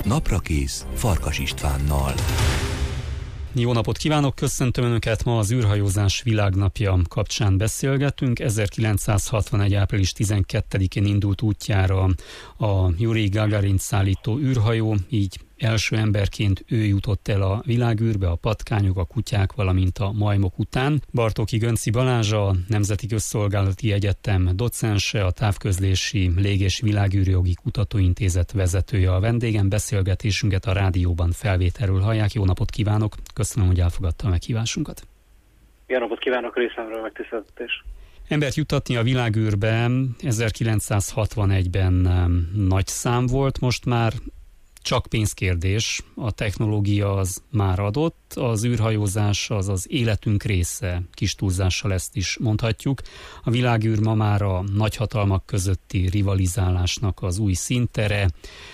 Naprakész Farkas Istvánnal. Jó napot kívánok, köszöntöm Önöket, ma az űrhajózás világnapja kapcsán beszélgetünk. 1961. április 12-én indult útjára a Jurij Gagarint szállító űrhajó, így első emberként ő jutott el a világűrbe, a patkányok, a kutyák, valamint a majmok után. Bartóki Gönci Balázs, a Nemzeti Közszolgálati Egyetem docense, a Távközlési Lég- és Világűrjogi Kutatóintézet vezetője a vendégem. Beszélgetésünket a rádióban felvételről hallják. Jó napot kívánok, köszönöm, hogy elfogadta a meghívásunkat. Jó napot kívánok, részemről megtiszteltetés. Embert juttatni a világűrbe 1961-ben nagy szám volt, most már csak pénzkérdés, a technológia az már adott, az űrhajózás az életünk része, kis túlzással ezt is mondhatjuk. A világűr ma már a nagyhatalmak közötti rivalizálásnak az új színtere,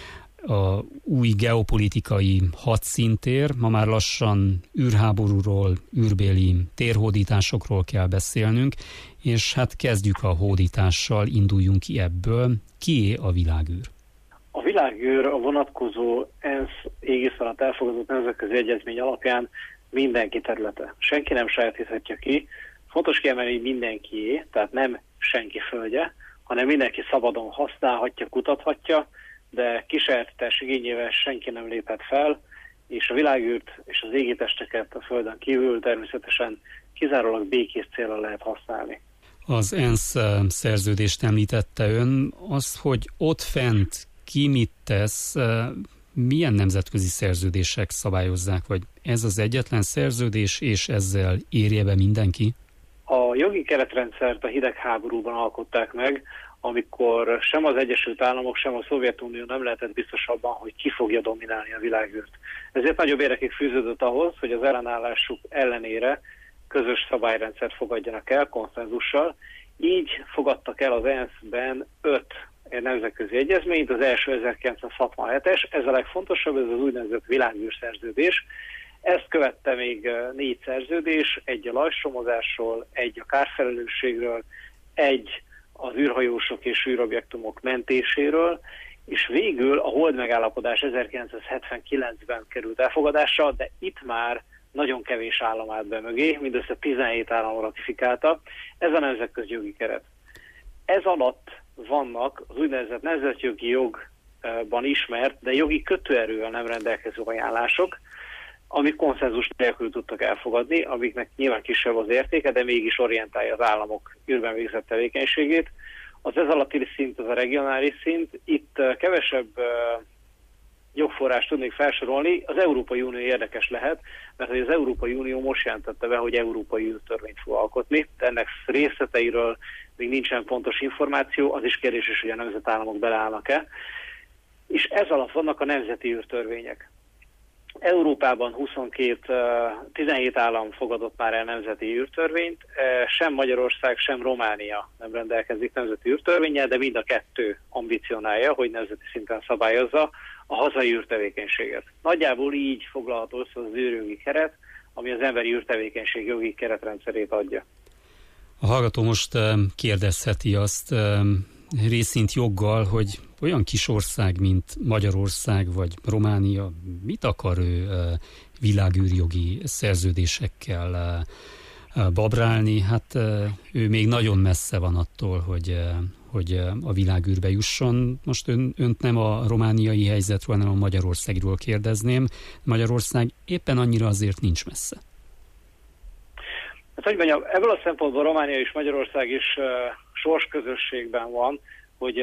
a új geopolitikai hadszintér, ma már lassan űrháborúról, űrbéli térhódításokról kell beszélnünk, és hát kezdjük a hódítással, induljunk ki ebből. Kié a világűr? A világűr a vonatkozó ENSZ égisz alatt elfogadott nemzetközi egyezmény alapján mindenki területe. Senki nem sajátíthatja ki. Fontos kiemelni, hogy mindenkié, tehát nem senki földje, hanem mindenki szabadon használhatja, kutathatja, de kisajátítás igényével senki nem léphet fel, és a világűrt és az égitesteket a Földön kívül természetesen kizárólag békés célra lehet használni. Az ENSZ szerződést említette ön, az, hogy ott fent ki mit tesz, milyen nemzetközi szerződések szabályozzák, vagy ez az egyetlen szerződés, és ezzel érje be mindenki? A jogi keretrendszert a hidegháborúban alkották meg, amikor sem az Egyesült Államok, sem a Szovjetunió nem lehetett biztos abban, hogy ki fogja dominálni a világűrt. Ezért nagyobb érdekig fűződött ahhoz, hogy az ellenállásuk ellenére közös szabályrendszert fogadjanak el konszenzussal. Így fogadtak el az ENSZ-ben 5 nemzetközi egyezményt, az első 1967-es, ez a legfontosabb, ez az úgynevezett világűrszerződés. Ezt követte még 4 szerződés, egy a lajstromozásról, egy a kárfelelősségről, egy az űrhajósok és űrobjektumok mentéséről, és végül a hold megállapodás 1979-ben került elfogadásra, de itt már nagyon kevés állam állt be mögé, mindössze 17 állam ratifikálta. Ez a nemzetközi jogi keret. Ez alatt vannak az úgynevezett nemzetjogi jogban ismert, de jogi kötőerővel nem rendelkező ajánlások, amik konszenzus nélkül tudtak elfogadni, amiknek nyilván kisebb az értéke, de mégis orientálja az államok űrben végzett tevékenységét. Az ez alatti szint az a regionális szint. Itt kevesebb jogforrást tudnék felsorolni. Az Európai Unió érdekes lehet, mert az Európai Unió most jelentette be, hogy európai űrtörvényt fog alkotni. De ennek részleteiről még nincsen pontos információ, az is kérdéses, hogy a nemzetállamok beleállnak-e. És ez alatt vannak a nemzeti űrtörvények. Európában 17 állam fogadott már el nemzeti űrtörvényt, sem Magyarország, sem Románia nem rendelkezik nemzeti űrtörvénnyel, de mind a kettő ambicionálja, hogy nemzeti szinten szabályozza a hazai űrtevékenységet. Nagyjából így foglalható össze az űrjogi keret, ami az emberi űrtevékenység jogi keretrendszerét adja. A hallgató most kérdezheti azt részint joggal, hogy olyan kis ország, mint Magyarország vagy Románia, mit akar ő világűrjogi szerződésekkel babrálni? Hát ő még nagyon messze van attól, hogy a világűrbe jusson. Most önt nem a romániai helyzetről, hanem a Magyarországról kérdezném. Magyarország éppen annyira azért nincs messze. Hát, hogy mondjam, ebből a szempontból Románia és Magyarország is sorsközösségben van, hogy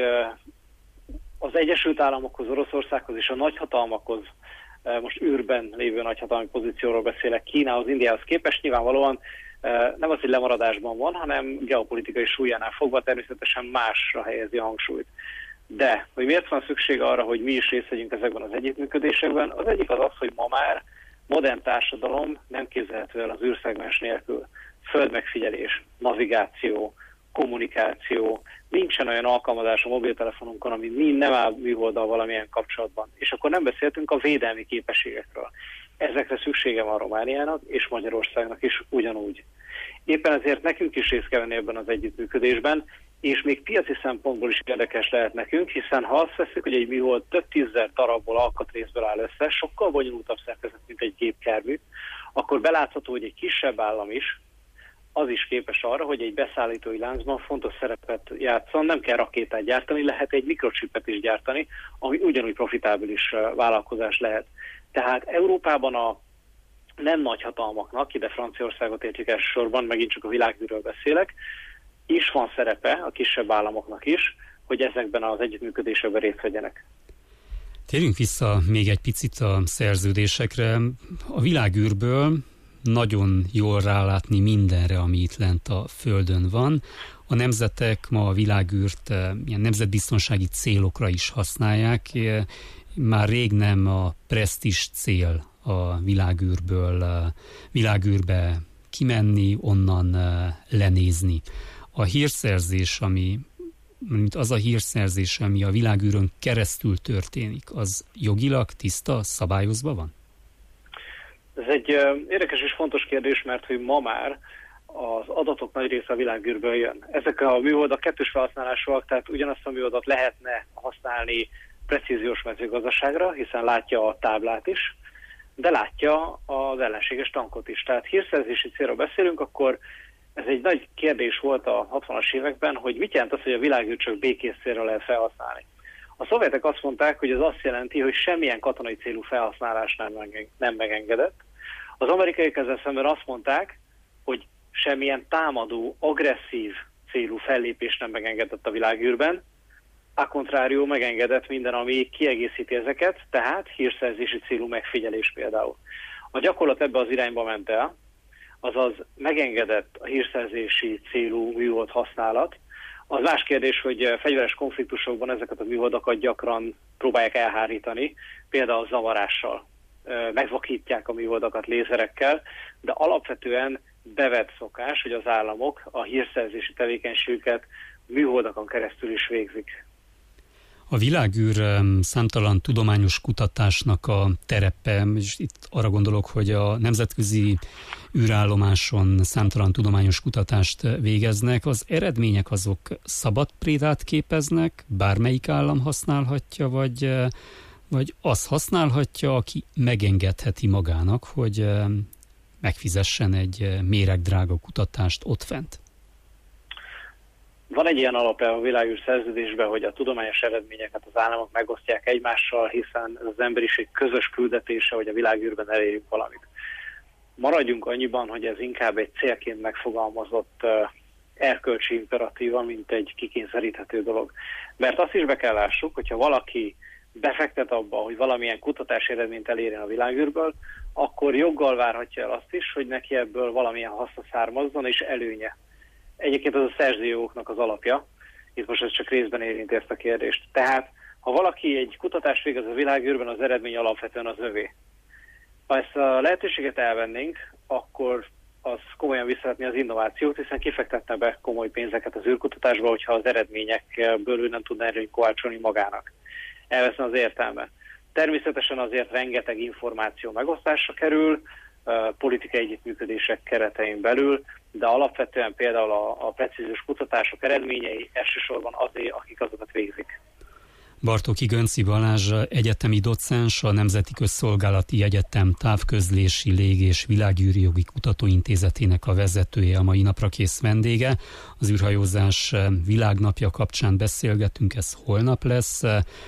az Egyesült Államokhoz, Oroszországhoz és a nagyhatalmakhoz, most űrben lévő nagyhatalmi pozícióról beszélek, Kínához, Indiához képest nyilvánvalóan nem az, hogy lemaradásban van, hanem geopolitikai súlyánál fogva természetesen másra helyezi a hangsúlyt. De, hogy miért van szükség arra, hogy mi is részt vegyünk ezekben az együttműködésekben, az egyik az, hogy ma már modern társadalom nem képzelhető el az űrszegmens nélkül. Földmegfigyelés, navigáció, kommunikáció, nincsen olyan alkalmazás a mobiltelefonunkon, ami nem áll műholddal valamilyen kapcsolatban. És akkor nem beszéltünk a védelmi képességekről. Ezekre szüksége van Romániának és Magyarországnak is ugyanúgy. Éppen ezért nekünk is részt kell venni ebben az együttműködésben, és még piaci szempontból is érdekes lehet nekünk, hiszen ha azt veszik, hogy egy műhold több 10,000 darabból, alkatrészből áll össze, sokkal bonyolultabb szerkezet, mint egy gépjármű, akkor belátható, hogy egy kisebb állam is, az is képes arra, hogy egy beszállítói láncban fontos szerepet játszon, nem kell rakétát gyártani, lehet egy mikrocsipet is gyártani, ami ugyanúgy profitábilis vállalkozás lehet. Tehát Európában a nem nagy hatalmaknak, ide Franciaországot értjük elsősorban, megint csak a világűről beszélek, is van szerepe a kisebb államoknak is, hogy ezekben az együttműködésekben részt vegyenek. Térjünk vissza még egy picit a szerződésekre. A világűrből nagyon jól rálátni mindenre, ami itt lent a Földön van. A nemzetek ma a világűrt ilyen nemzetbiztonsági célokra is használják. Már rég nem a presztízs cél a világűrbe kimenni, onnan lenézni. A hírszerzés, az a hírszerzés, ami a világűrön keresztül történik, az jogilag tiszta, szabályozva van? Ez egy érdekes és fontos kérdés, mert hogy ma már az adatok nagy része a világűrből jön. Ezek a műholdak kettős felhasználásúak, tehát ugyanazt a műholdat lehetne használni precíziós mezőgazdaságra, hiszen látja a táblát is, de látja az ellenséges tankot is. Tehát hírszerzési célról beszélünk, akkor ez egy nagy kérdés volt a 60-as években, hogy mit jelent az, hogy a világűrt csak békés célra lehet felhasználni. A szovjetek azt mondták, hogy ez azt jelenti, hogy semmilyen katonai célú felhasználás nem megengedett. Az amerikaiak ezzel szemben azt mondták, hogy semmilyen támadó, agresszív célú fellépés nem megengedett a világűrben, a contrario megengedett minden, ami kiegészíti ezeket, tehát hírszerzési célú megfigyelés például. A gyakorlat ebbe az irányba ment el, azaz megengedett a hírszerzési célú műhold használat. Az más kérdés, hogy fegyveres konfliktusokban ezeket a műholdakat gyakran próbálják elhárítani, például zavarással. Megvakítják a műholdakat lézerekkel, de alapvetően bevett szokás, hogy az államok a hírszerzési tevékenységüket műholdakon keresztül is végzik. A világűr számtalan tudományos kutatásnak a terepe, és itt arra gondolok, hogy a nemzetközi űrállomáson számtalan tudományos kutatást végeznek. Az eredmények azok szabad prédát képeznek, bármelyik állam használhatja, vagy az használhatja, aki megengedheti magának, hogy megfizessen egy méregdrága kutatást ott fent. Van egy ilyen alapelv a világűr szerződésben, hogy a tudományos eredményeket az államok megosztják egymással, hiszen ez az emberiség közös küldetése, hogy a világűrben elérjünk valamit. Maradjunk annyiban, hogy ez inkább egy célként megfogalmazott erkölcsi imperatíva, mint egy kikényszeríthető dolog. Mert azt is be kell lássuk, hogyha valaki befektet abba, hogy valamilyen kutatási eredményt elérjen a világűrből, akkor joggal várhatja el azt is, hogy neki ebből valamilyen haszna származzon és előnye. Egyébként ez a szerzőjogoknak az alapja, itt most ez csak részben érinti ezt a kérdést. Tehát, ha valaki egy kutatást végez a világűrben, az eredmény alapvetően az övé. Ha ezt a lehetőséget elvennénk, akkor az komolyan visszahetni az innovációt, hiszen kifektetne be komoly pénzeket az űrkutatásba, hogyha az eredményekből ő nem tudna előnyt kovácsolni magának. Elveszne az értelme. Természetesen azért rengeteg információ megosztásra kerül, politikai együttműködések keretein belül, de alapvetően például a precíziós kutatások eredményei elsősorban azért, akik azokat végzik. Bartóki Gönczy Balázs egyetemi docens, a Nemzeti Közszolgálati Egyetem Távközlési, Lég- és Világűri Jogi Kutatóintézetének a vezetője, a mai napra kész vendége. Az űrhajózás világnapja kapcsán beszélgetünk, ez holnap lesz.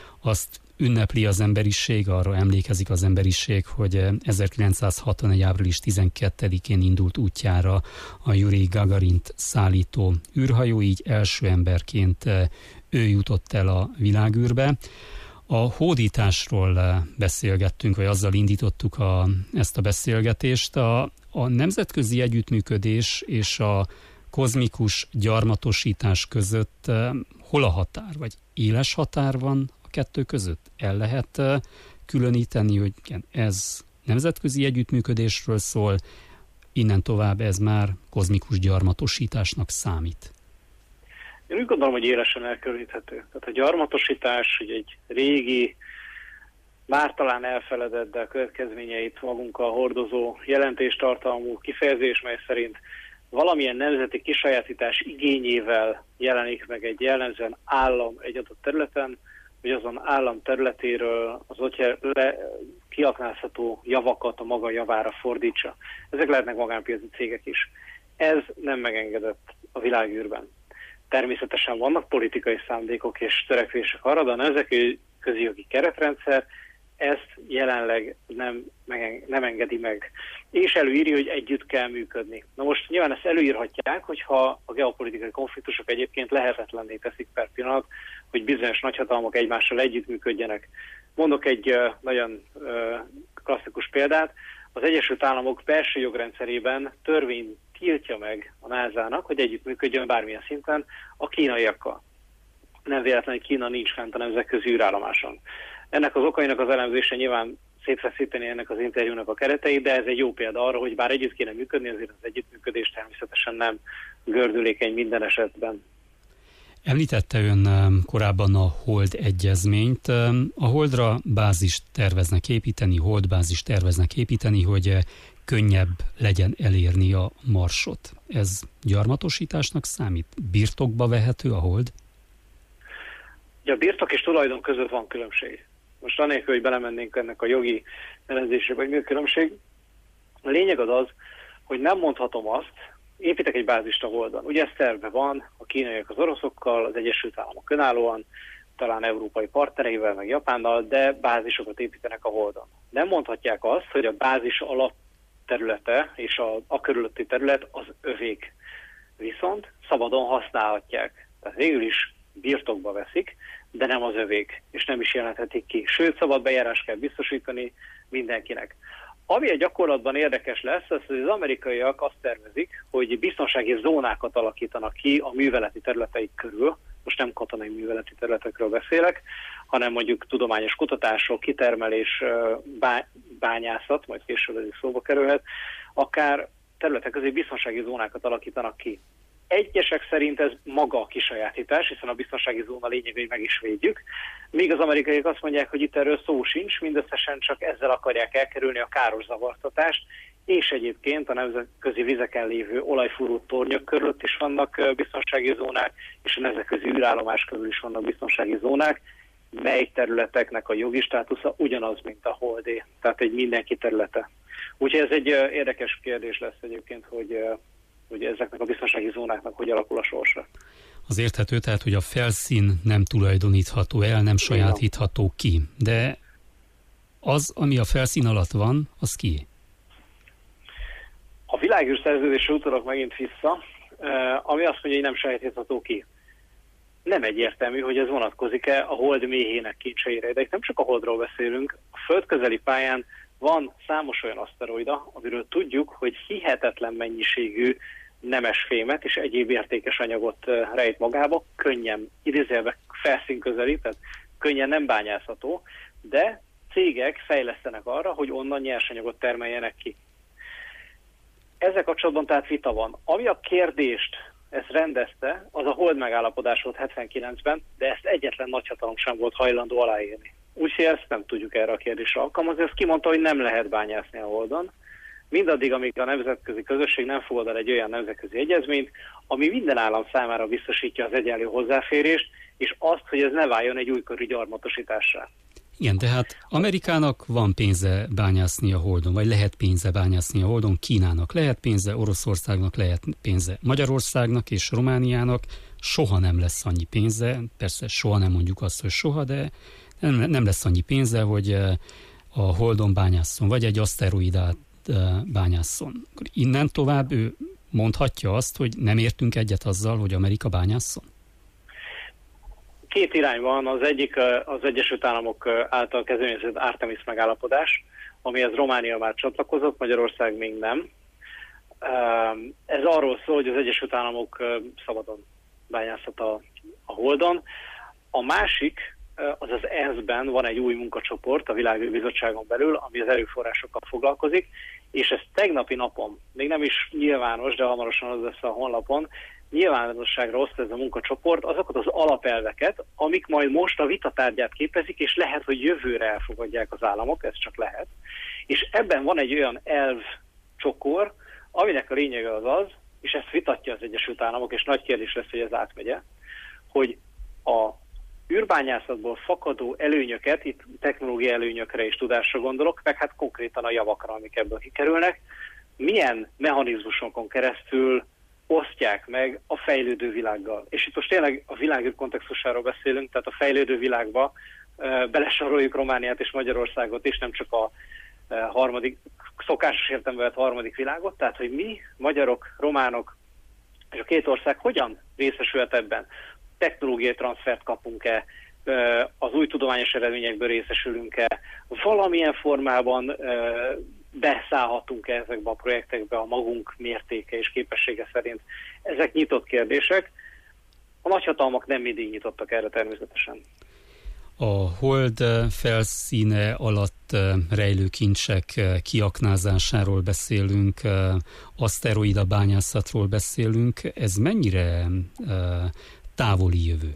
Azt ünnepli az emberiség, arra emlékezik az emberiség, hogy 1961. április 12-én indult útjára a Jurij Gagarint szállító űrhajó, így első emberként ő jutott el a világűrbe. A hódításról beszélgettünk, vagy azzal indítottuk ezt a beszélgetést. A nemzetközi együttműködés és a kozmikus gyarmatosítás között hol a határ, vagy éles határ van a kettő között? El lehet különíteni, hogy ez nemzetközi együttműködésről szól, innen tovább ez már kozmikus gyarmatosításnak számít? Én úgy gondolom, hogy élesen elkülöníthető. Tehát a gyarmatosítás ugye egy régi, már talán elfeledett, de a következményeit magunkkal hordozó jelentéstartalmú kifejezés, mely szerint valamilyen nemzeti kisajátítás igényével jelenik meg egy jellemzően állam egy adott területen, hogy azon állam területéről az ott kiaknázható javakat a maga javára fordítsa. Ezek lehetnek magánpiaci cégek is. Ez nem megengedett a világűrben. Természetesen vannak politikai szándékok és törekvések arra, de a nemzetközi jogi keretrendszer ezt jelenleg nem engedi meg. És előírja, hogy együtt kell működni. Na most nyilván ezt előírhatják, hogyha a geopolitikai konfliktusok egyébként lehetetlenné teszik per pillanat, hogy bizonyos nagyhatalmak egymással együttműködjenek. Mondok egy nagyon klasszikus példát. Az Egyesült Államok belső jogrendszerében törvény tiltja meg a NASA-nak, hogy együttműködjön bármilyen szinten a kínaiakkal. Nem véletlenül, hogy Kína nincs fent a nemzetközi űrállomáson. Ennek az okainak az elemzése nyilván szétfeszíteni ennek az interjúnak a kereteit, de ez egy jó példa arra, hogy bár együtt kéne működni, azért az együttműködés természetesen nem gördülékeny minden esetben. Említette ön korábban a Hold egyezményt. A Holdra bázist terveznek építeni, holdbázist terveznek építeni, hogy könnyebb legyen elérni a Marsot. Ez gyarmatosításnak számít? Birtokba vehető a Hold? Ja, a birtok és tulajdon között van különbség. Most anélkül, hogy belemennénk ennek a jogi elemzésébe, hogy mi a különbség. A lényeg az, hogy nem mondhatom azt, építek egy bázist a Holdon. Ugye ez terve van, a kínaiak az oroszokkal, az Egyesült Államok önállóan, talán európai partnereivel, meg Japánnal, de bázisokat építenek a Holdon. Nem mondhatják azt, hogy a bázis alapterülete és a körülötti terület az övék. Viszont szabadon használhatják. Tehát végül is birtokba veszik, de nem az övék, és nem is jelenthetik ki. Sőt, szabad bejárás kell biztosítani mindenkinek. Ami a gyakorlatban érdekes lesz, az, hogy az amerikaiak azt tervezik, hogy biztonsági zónákat alakítanak ki a műveleti területeik körül. Most nem katonai műveleti területekről beszélek, hanem mondjuk tudományos kutatások, kitermelés, bányászat, majd később ez szóba kerülhet, akár területek közé biztonsági zónákat alakítanak ki. Egyesek szerint ez maga a kisajátítás, hiszen a biztonsági zóna lényeg, hogy meg is védjük, míg az amerikaiak azt mondják, hogy itt erről szó sincs, mindösszesen csak ezzel akarják elkerülni a káros zavartatást, és egyébként a nemzetközi vizeken lévő olajfúró tornyok körül is vannak biztonsági zónák, és a nemzetközi űrállomás körül is vannak biztonsági zónák, mely területeknek a jogi státusza ugyanaz, mint a Holdé, tehát egy mindenki területe. Úgyhogy ez egy érdekes kérdés lesz egyébként, hogy ezeknek a biztonsági zónáknak hogy alakul a sorsa. Az érthető, tehát, hogy a felszín nem tulajdonítható el, nem sajátítható ki. De az, ami a felszín alatt van, az ki? A világűr szerződésre utalok megint vissza, ami azt mondja, hogy nem sajátítható ki. Nem egyértelmű, hogy ez vonatkozik-e a Hold méhének kincseire. De itt nem csak a Holdról beszélünk, a földközeli pályán van számos olyan aszteroida, amiről tudjuk, hogy hihetetlen mennyiségű nemesfémet és egyéb értékes anyagot rejt magába, könnyen, idézőjelben felszínközeli, tehát könnyen nem bányászható, de cégek fejlesztenek arra, hogy onnan nyersanyagot termeljenek ki. Ezzel kapcsolatban tehát vita van. Ami a kérdést ezt rendezte, az a Hold megállapodás volt 79-ben, de ezt egyetlen nagyhatalom sem volt hajlandó aláírni. Úgyhogy ezt nem tudjuk erre a kérdésre alkalmazni. Ezt kimondta, hogy nem lehet bányászni a Holdon. Mindaddig, amíg a nemzetközi közösség nem fogad el egy olyan nemzetközi egyezményt, ami minden állam számára biztosítja az egyenlő hozzáférést, és azt, hogy ez ne váljon egy újkori gyarmatosítássá. Igen, tehát Amerikának van pénze bányászni a Holdon, vagy lehet pénze bányászni a Holdon, Kínának lehet pénze, Oroszországnak lehet pénze, Magyarországnak és Romániának soha nem lesz annyi pénze, persze soha nem mondjuk azt, hogy soha, de nem lesz annyi pénze, hogy a Holdon bányásszon, vagy egy aszteroidát bányásszon. Akkor innen tovább ő mondhatja azt, hogy nem értünk egyet azzal, hogy Amerika bányásszon? Két irány van, az egyik az Egyesült Államok által kezdeményezett Artemis megállapodás, amihez Románia már csatlakozott, Magyarország még nem. Ez arról szól, hogy az Egyesült Államok szabadon bányászhat a Holdon. A másik, az ENSZ-ben van egy új munkacsoport a Világűrbizottságon belül, ami az erőforrásokkal foglalkozik, és ez tegnapi napon, még nem is nyilvános, de hamarosan az lesz a honlapon, nyilvánosságra hozta ez a munkacsoport azokat az alapelveket, amik majd most a vitatárgyát képezik, és lehet, hogy jövőre elfogadják az államok, ez csak lehet. És ebben van egy olyan elvcsokor, aminek a lényege az, és ezt vitatja az Egyesült Államok, és nagy kérdés lesz, hogy ez átmegye, hogy a űrbányászatból fakadó előnyöket, itt technológiai előnyökre és tudásra gondolok, meg hát konkrétan a javakra, amik ebből kikerülnek, milyen mechanizmusokon keresztül osztják meg a fejlődő világgal. És itt most tényleg a világűr kontextusáról beszélünk, tehát a fejlődő világba belesoroljuk Romániát és Magyarországot is, nem csak a harmadik, szokásos értelemben vett harmadik világot, tehát hogy mi, magyarok, románok és a két ország hogyan részesülhet ebben. Technológiai transfert kapunk-e, az új tudományos eredményekből részesülünk-e, valamilyen formában beszállhatunk-e ezekbe a projektekbe a magunk mértéke és képessége szerint. Ezek nyitott kérdések. A nagyhatalmak nem mindig nyitottak erre természetesen. A hold felszíne alatt rejlő kincsek kiaknázásáról beszélünk, aszteroida bányászatról beszélünk. Ez mennyire távoli jövő?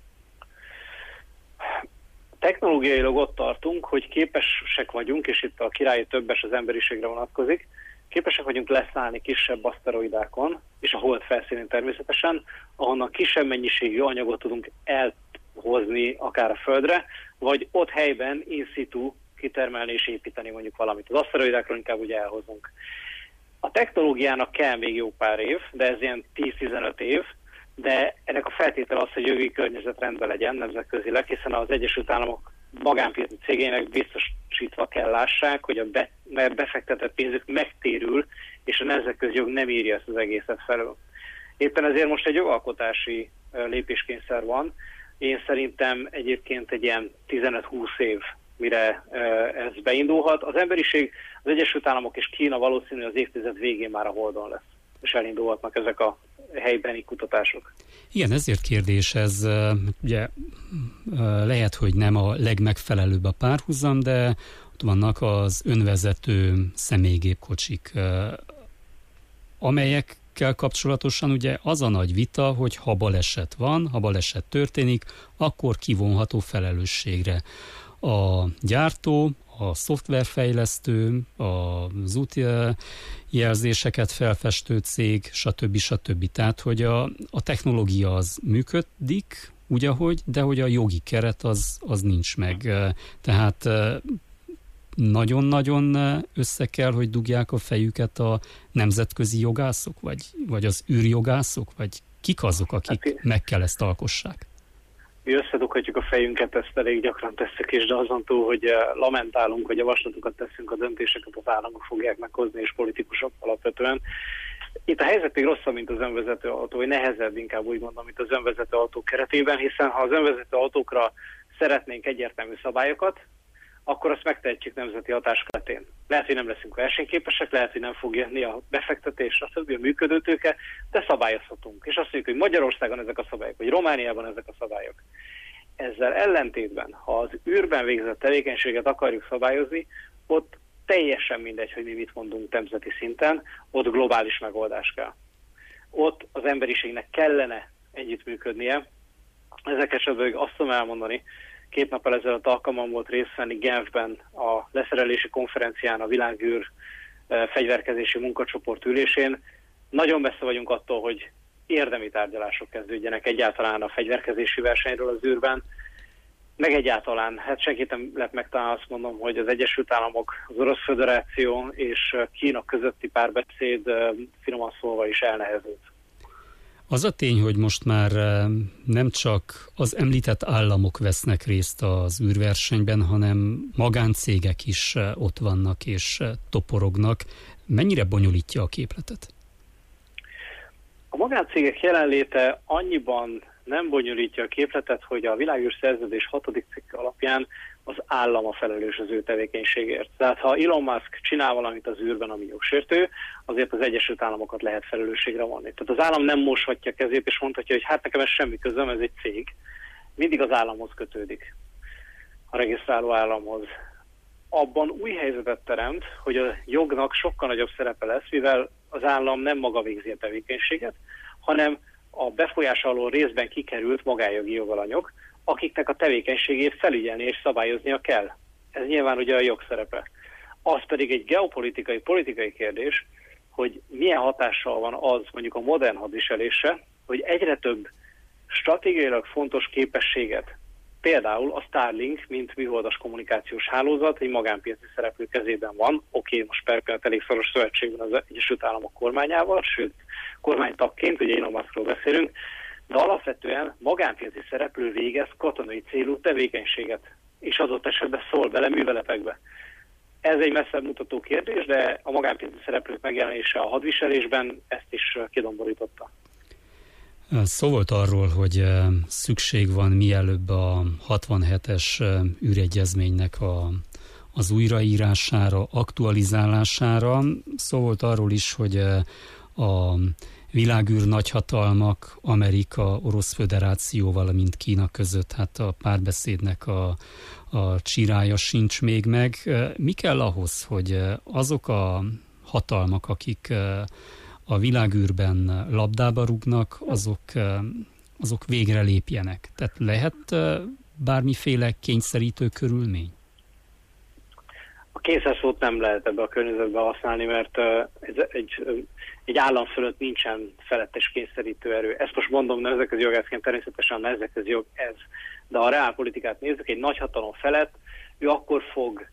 Technológiailag ott tartunk, hogy képesek vagyunk, és itt a királyi többes az emberiségre vonatkozik, képesek vagyunk leszállni kisebb aszteroidákon, és a hold felszínén természetesen, ahonnan kisebb mennyiségű anyagot tudunk elhozni akár a Földre, vagy ott helyben in situ kitermelni és építeni mondjuk valamit. Az aszteroidákról inkább ugye elhozunk. A technológiának kell még jó pár év, de ez ilyen 10-15 év, de ennek a feltétele az, hogy jogi környezet rendben legyen nemzetközileg, hiszen az Egyesült Államok magánpiaci cégének biztosítva kell lássák, hogy a befektetett pénzük megtérül, és a nemzetközi jog nem írja ezt az egészet felül. Éppen ezért most egy jogalkotási lépéskényszer van. Én szerintem egyébként egy ilyen 15-20 év, mire ez beindulhat. Az emberiség, az Egyesült Államok és Kína valószínűleg az évtized végén már a Holdon lesz, és elindulhatnak ezek a helybeni kutatások. Igen, ezért kérdés ez, ugye lehet, hogy nem a legmegfelelőbb a párhuzam, de ott vannak az önvezető személygépkocsik, amelyekkel kapcsolatosan ugye az a nagy vita, hogy ha baleset van, ha baleset történik, akkor kivonható felelősségre. A gyártó, a szoftverfejlesztő, az útjelzéseket felfestő cég, stb. Tehát, hogy a technológia az működik, úgy ahogy, de hogy a jogi keret az nincs meg. Tehát nagyon-nagyon össze kell, hogy dugják a fejüket a nemzetközi jogászok, vagy az űrjogászok, vagy kik azok, akik meg kell ezt alkossák? Mi összedughatjuk a fejünket, ezt elég gyakran tesszük is, de azon túl, hogy lamentálunk, hogy javaslatokat teszünk, a döntéseket az államok fogják meghozni, és politikusok alapvetően. Itt a helyzet még rosszabb, mint az önvezető autó, vagy nehezebb inkább úgy mondom, mint az önvezető autó keretében, hiszen ha az önvezető autókra szeretnénk egyértelmű szabályokat, akkor azt megtehetjük nemzeti hatáskörén. Lehet, hogy nem leszünk versenyképesek, lehet, hogy nem fog jönni a befektetés, a működőtőke, de szabályozhatunk. És azt mondjuk, hogy Magyarországon ezek a szabályok, vagy Romániában ezek a szabályok. Ezzel ellentétben, ha az űrben végzett tevékenységet akarjuk szabályozni, ott teljesen mindegy, hogy mi mit mondunk nemzeti szinten, ott globális megoldás kell. Ott az emberiségnek kellene együttműködnie. Ezek esetben azt tudom elmondani, 2 nappal ezelőtt alkalmam volt részt venni Genfben a leszerelési konferencián, a világűr fegyverkezési munkacsoport ülésén. Nagyon messze vagyunk attól, hogy érdemi tárgyalások kezdődjenek egyáltalán a fegyverkezési versenyről az űrben, meg egyáltalán, hát senkit nem lep meg, talán azt mondom, hogy az Egyesült Államok, az Orosz Föderáció és Kína közötti párbeszéd finoman szólva is elnehezült. Az a tény, hogy most már nem csak az említett államok vesznek részt az űrversenyben, hanem magáncégek is ott vannak és toporognak. Mennyire bonyolítja a képletet? A magáncégek jelenléte annyiban nem bonyolítja a képletet, hogy a világűr szerződés 6. cikke alapján az állam a felelős az ő tevékenységért. Tehát ha Elon Musk csinál valamit az űrben, ami jogsértő, azért az Egyesült Államokat lehet felelősségre vonni. Tehát az állam nem moshatja kezét, és mondhatja, hogy hát nekem ez semmi közöm, ez egy cég. Mindig az államhoz kötődik, a regisztráló államhoz. Abban új helyzetet teremt, hogy a jognak sokkal nagyobb szerepe lesz, mivel az állam nem maga végzi a tevékenységet, hanem a befolyás alól részben kikerült magájogi jogalanyok, akiknek a tevékenységét felügyelni és szabályoznia kell. Ez nyilván ugye a jogszerepe. Az pedig egy geopolitikai, politikai kérdés, hogy milyen hatással van az mondjuk a modern hadviselésre, hogy egyre több stratégiailag fontos képességet, például a Starlink, mint műholdas kommunikációs hálózat, egy magánpiaci szereplő kezében van. Oké, most per pillanat elég szoros szövetség van az Egyesült Államok kormányával, sőt, kormánytagként, ugye Elon Muskról beszélünk, de alapvetően magánpiaci szereplő végez katonai célú tevékenységet, és adott esetben szól bele műveletekbe. Ez egy messzebb mutató kérdés, de a magánpiaci szereplők megjelenése a hadviselésben ezt is kidomborította. Szó volt arról, hogy szükség van mielőbb a 67-es űregyezménynek az újraírására, aktualizálására. Szó volt arról is, hogy a világűr nagyhatalmak, Amerika, Orosz Föderáció, valamint Kína között hát a párbeszédnek a csirája sincs még meg. Mi kell ahhoz, hogy azok a hatalmak, akik a világűrben labdába rúgnak, azok végre lépjenek? Tehát lehet bármiféle kényszerítő körülmény? A kényszerszót nem lehet ebbe a környezetbe használni, mert egy állam fölött nincsen felettes kényszerítő erő. Ezt most mondom nemzetközi jogászként, természetesen a nemzetközi jog ez. De ha a reálpolitikát nézzük, egy nagyhatalom felett ő akkor fog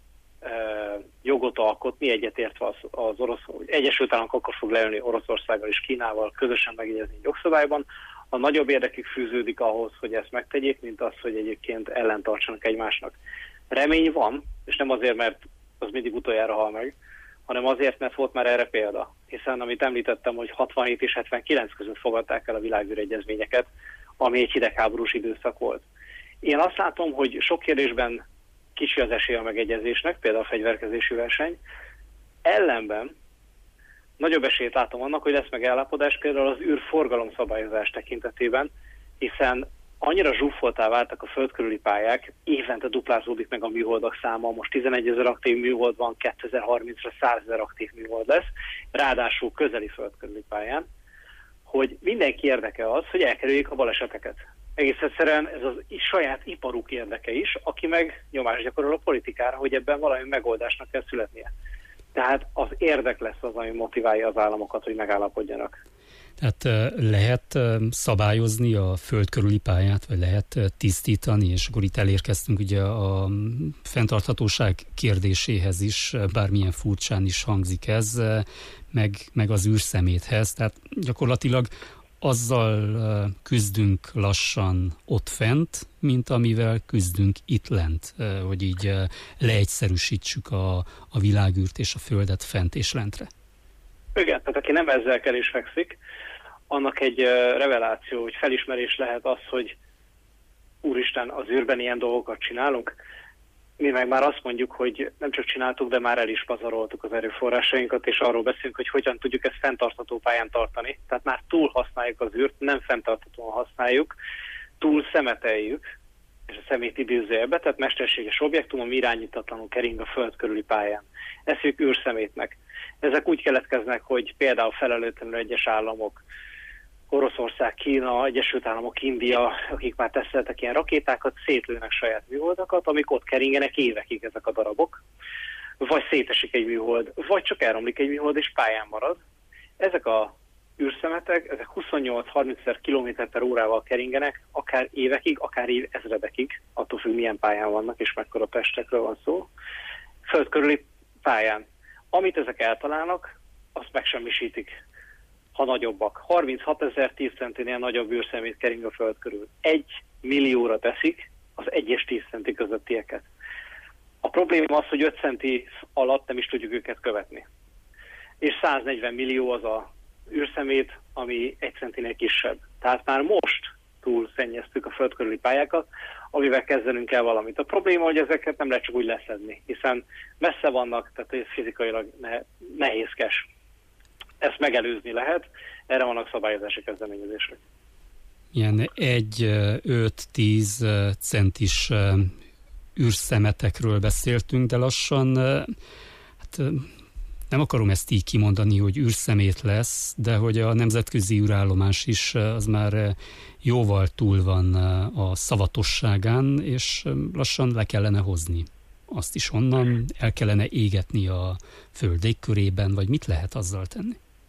jogot alkotni, egyetértve az Egyesült Államok akkor fog leülni Oroszországgal és Kínával, közösen megjegyezni jogszabályban. A nagyobb érdekük fűződik ahhoz, hogy ezt megtegyék, mint az, hogy egyébként ellentartsanak egymásnak. Remény van, és nem azért, mert az mindig utoljára hal meg, hanem azért, mert volt már erre példa. Hiszen, amit említettem, hogy 67 és 79 között fogadták el a világűregyezményeket, ami egy hidegháborús időszak volt. Én azt látom, hogy sok kérdésben kicsi az esély a megegyezésnek, például a fegyverkezési verseny. Ellenben nagyobb esélyt látom annak, hogy lesz megállapodás például az űrforgalom szabályozás tekintetében, hiszen annyira zsúfoltá váltak a föld körüli pályák, évente duplázódik meg a műholdak száma, most 11 000 aktív műhold van, 2030-ra 100 000 aktív műhold lesz, ráadásul közeli föld körüli pályán, hogy mindenki érdeke az, hogy elkerüljék a baleseteket. Egész egyszerűen ez az saját iparuk érdeke is, aki meg nyomást gyakorol a politikára, hogy ebben valami megoldásnak kell születnie. Tehát az érdek lesz az, ami motiválja az államokat, hogy megállapodjanak. Tehát lehet szabályozni a föld körüli pályát, vagy lehet tisztítani, és akkor itt elérkeztünk ugye a fenntarthatóság kérdéséhez is, bármilyen furcsán is hangzik ez, meg az űrszeméthez. Tehát gyakorlatilag azzal küzdünk lassan ott fent, mint amivel küzdünk itt lent, hogy így leegyszerűsítsük a világűrt és a földet fent és lentre. Igen, tehát aki nem ezzel kell is fekszik, annak egy reveláció, hogy felismerés lehet az, hogy úristen, az űrben ilyen dolgokat csinálunk. Mi meg már azt mondjuk, hogy nem csak csináltuk, de már el is pazaroltuk az erőforrásainkat, és arról beszélünk, hogy hogyan tudjuk ezt fenntartható pályán tartani. Tehát már túl használjuk az űrt, nem fenntarthatóan használjuk, túl szemeteljük, és a szemét idézőjelbe, tehát mesterséges objektum, ami irányítatlanul kering a föld körüli pályán. Ezt hívjuk űrszemétnek. Ezek úgy keletkeznek, hogy például felelőtlenül egyes államok, Oroszország, Kína, Egyesült Államok, India, akik már teszteltek ilyen rakétákat, szétlőnek saját műholdakat, amik ott keringenek évekig ezek a darabok, vagy szétesik egy műhold, vagy csak elromlik egy műhold és pályán marad. Ezek a űrszemetek, ezek 28-30 km/órával keringenek, akár évekig, akár ezredekig, attól függ milyen pályán vannak és mekkora testekről van szó, föld körüli pályán. Amit ezek eltalálnak, azt megsemmisítik, ha nagyobbak. 36 000 10 centinél nagyobb űrszemét kering a föld körül. 1 millióra teszik az 1 és 10 centi közöttieket. A probléma az, hogy 5 centi alatt nem is tudjuk őket követni. És 140 millió az a űrszemét, ami 1 centinél kisebb. Tehát már most túl szennyeztük a föld körüli pályákat, amivel kezdenünk kell valamit. A probléma, hogy ezeket nem lehet csak úgy leszedni, hiszen messze vannak, tehát ez fizikailag nehézkes. Ezt megelőzni lehet, erre vannak szabályozási kezdeményezések. Ilyen 1-5-10 centis űrszemetekről beszéltünk, de lassan, hát nem akarom ezt így kimondani, hogy űrszemét lesz, de hogy a nemzetközi űrállomás is az már jóval túl van a szavatosságán, és lassan le kellene hozni. Azt is onnan el kellene égetni a föld légkörében, vagy mit lehet azzal tenni?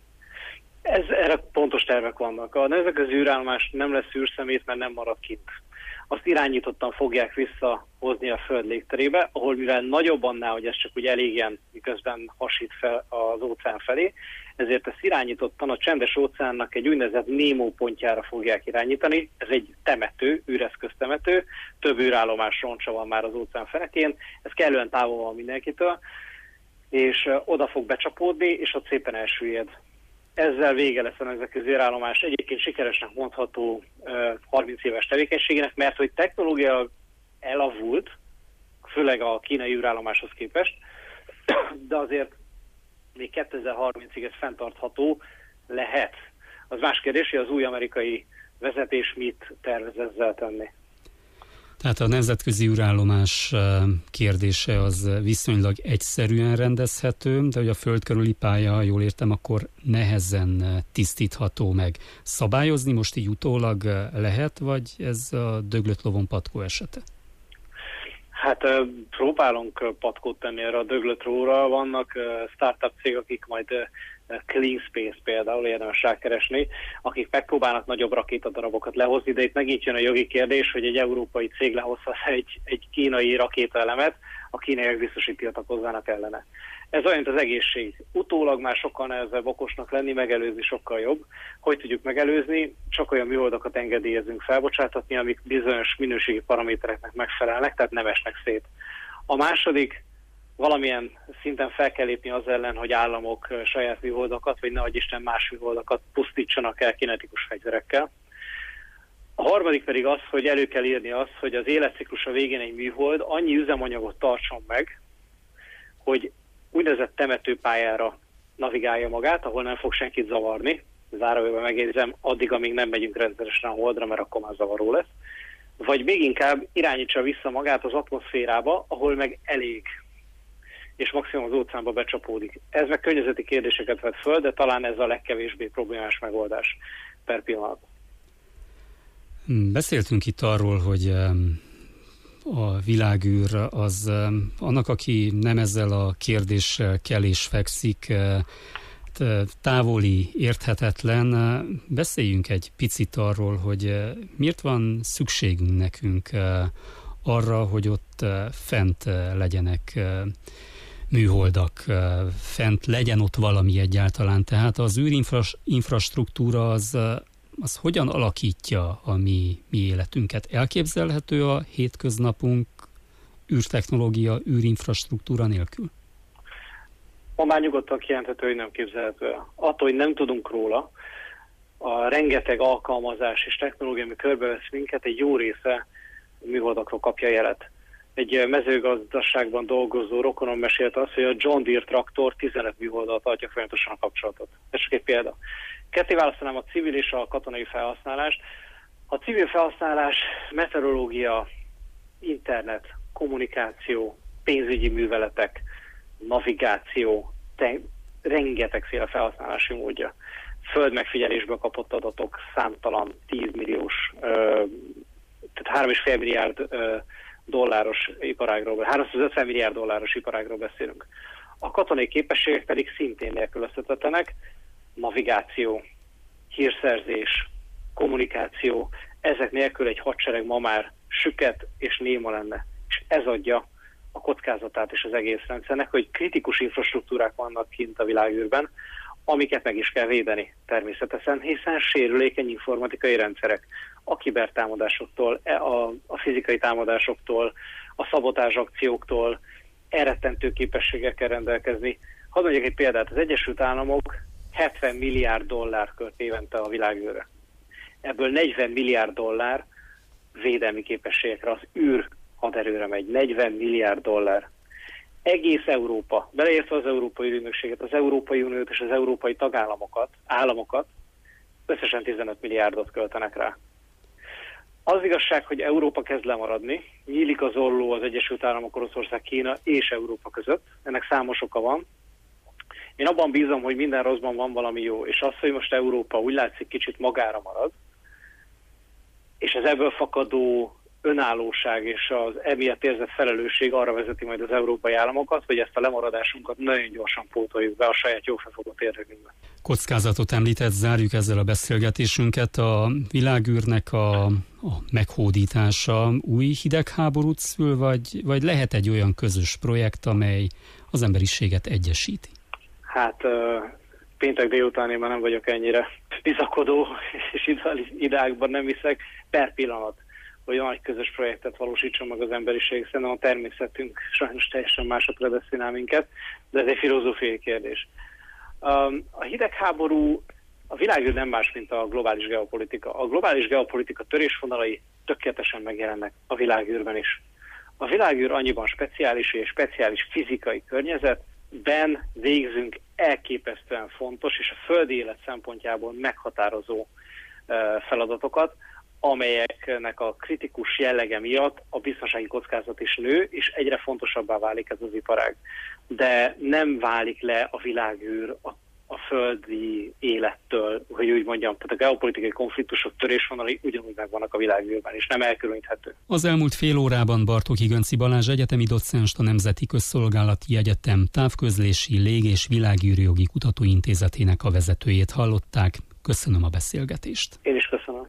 Erre pontos tervek vannak. A nemzetközi űrállomás nem lesz űrszemét, mert nem marad kint. Azt irányítottan fogják visszahozni a Föld légterébe, ahol mivel nagyobb annál, hogy ez csak úgy elégjen, miközben hasít fel az óceán felé, ezért ezt irányítottan a csendes óceánnak egy úgynevezett Nemo pontjára fogják irányítani. Ez egy temető, űreszköz temető, több űrállomás roncsa van már az óceán fenekén, ez kellően távol van mindenkitől, és oda fog becsapódni, és ott szépen elsüllyed. Ezzel vége lesz a nemzetközi űrállomás egyébként sikeresnek mondható 30 éves tevékenységének, mert hogy technológia elavult, főleg a kínai űrállomáshoz képest, de azért még 2030-ig ez fenntartható lehet. Az más kérdés, hogy az új amerikai vezetés mit tervez ezzel tenni. Tehát a nemzetközi űrállomás kérdése az viszonylag egyszerűen rendezhető, de hogy a föld körüli pálya, ha jól értem, akkor nehezen tisztítható meg. Szabályozni most így utólag lehet, vagy ez a döglött lovon patkó esete? Hát próbálunk patkót tenni erre a döglött lóra. Vannak startup cégek, akik majd Clean Space például érdemes rákeresni, akik megpróbálnak nagyobb rakétadarabokat lehozni, de itt megint jön a jogi kérdés, hogy egy európai cég lehozhat egy kínai rakétaelemet, a kínaiak biztos, hogy tiltakozzának ellene. Ez olyan, mint az egészség. Utólag már sokkal nehezebb okosnak lenni, megelőzni sokkal jobb. Hogy tudjuk megelőzni? Csak olyan műholdakat engedélyezünk felbocsátatni, amik bizonyos minőségi paramétereknek megfelelnek, tehát nem esnek szét. A második, valamilyen szinten fel kell lépni az ellen, hogy államok saját műholdakat, vagy nehogy Isten más műholdakat pusztítsanak el kinetikus fegyverekkel. A harmadik pedig az, hogy elő kell írni azt, hogy az életciklusa végén egy műhold annyi üzemanyagot tartson meg, hogy úgynevezett temetőpályára navigálja magát, ahol nem fog senkit zavarni. Zárójelben megjegyzem, addig, amíg nem megyünk rendszeresen a holdra, mert akkor már zavaró lesz. Vagy még inkább irányítsa vissza magát az atmoszférába, ahol meg elég, és maximum az óceánba becsapódik. Ez meg környezeti kérdéseket vet föl, de talán ez a legkevésbé problémás megoldás per pillanat. Beszéltünk itt arról, hogy a világűr az annak, aki nem ezzel a kérdéssel kell és fekszik, távoli, érthetetlen. Beszéljünk egy picit arról, hogy miért van szükségünk nekünk arra, hogy ott fent legyenek műholdak, fent legyen ott valami egyáltalán. Tehát az űrinfrastruktúra az hogyan alakítja a mi életünket? Elképzelhető a hétköznapunk űrtechnológia, űrinfrastruktúra nélkül? Ma már nyugodtan kijelenthető, hogy nem képzelhető el. Attól, hogy nem tudunk róla, a rengeteg alkalmazás és technológia, ami körbevesz minket, egy jó része műholdakról kapja jelet. Egy mezőgazdaságban dolgozó rokonom mesélte azt, hogy a John Deere traktor 15 műholddal tartja folyamatosan a kapcsolatot. Ez csak egy példa. Ketté választanám a civil és a katonai felhasználást. A civil felhasználás meteorológia, internet, kommunikáció, pénzügyi műveletek, navigáció, rengetegféle felhasználási módja. Földmegfigyelésből kapott adatok, számtalan 10 milliós, tehát 3,5 milliárd dolláros iparágról, 350 milliárd dolláros iparágról beszélünk. A katonai képességek pedig szintén nélkülözhetetlenek, navigáció, hírszerzés, kommunikáció, ezek nélkül egy hadsereg ma már süket és néma lenne. És ez adja a kockázatát és az egész rendszernek, hogy kritikus infrastruktúrák vannak kint a világűrben, amiket meg is kell védeni természetesen, hiszen sérülékeny informatikai rendszerek a kibertámadásoktól, a fizikai támadásoktól, a szabotázs akcióktól elrettentő képességekkel rendelkezni. Hadd mondjak egy példát, az Egyesült Államok 70 milliárd dollár költ évente a világűrre. Ebből 40 milliárd dollár védelmi képességekre, az űr haderőre megy. 40 milliárd dollár. Egész Európa, beleértve az Európai Ügynökséget, az Európai Uniót és az európai államokat, összesen 15 milliárdot költenek rá. Az igazság, hogy Európa kezd lemaradni, nyílik az olló az Egyesült Államok, Oroszország, Kína és Európa között. Ennek számos oka van. Én abban bízom, hogy minden rosszban van valami jó, és az, hogy most Európa úgy látszik kicsit magára marad, és az ebből fakadó önállóság és az emiatt érzett felelősség arra vezeti majd az európai államokat, hogy ezt a lemaradásunkat nagyon gyorsan pótoljuk be a saját jófefogott érdekünkbe. Kockázatot említett, zárjuk ezzel a beszélgetésünket. A világűrnek a meghódítása új hidegháborút szül, vagy lehet egy olyan közös projekt, amely az emberiséget egyesíti? Hát péntek délután én már nem vagyok ennyire bizakodó, és idákban nem hiszek per pillanat, hogy nagy közös projektet valósítson meg az emberiség. Szerintem a természetünk sajnos teljesen másra predesztinál minket, de ez egy filozófiai kérdés. A hidegháború, a világűr nem más, mint a globális geopolitika. A globális geopolitika törésvonalai tökéletesen megjelennek a világűrben is. A világűr annyiban speciális és speciális fizikai környezetben végzünk elképesztően fontos és a földi élet szempontjából meghatározó feladatokat, amelyeknek a kritikus jellege miatt a biztonsági kockázat is nő, és egyre fontosabbá válik ez az iparág. De nem válik le a világűr a földi élettől, hogy úgy mondjam, tehát a geopolitikai konfliktusok törésvonalai ugyanúgy megvannak a világűrben, és nem elkülöníthető. Az elmúlt fél órában Bartóki Gönci Balázs egyetemi docenst, a Nemzeti Közszolgálati Egyetem Távközlési Lég- és Világűrjogi Kutatóintézetének a vezetőjét hallották. Köszönöm a beszélgetést. Én is köszönöm.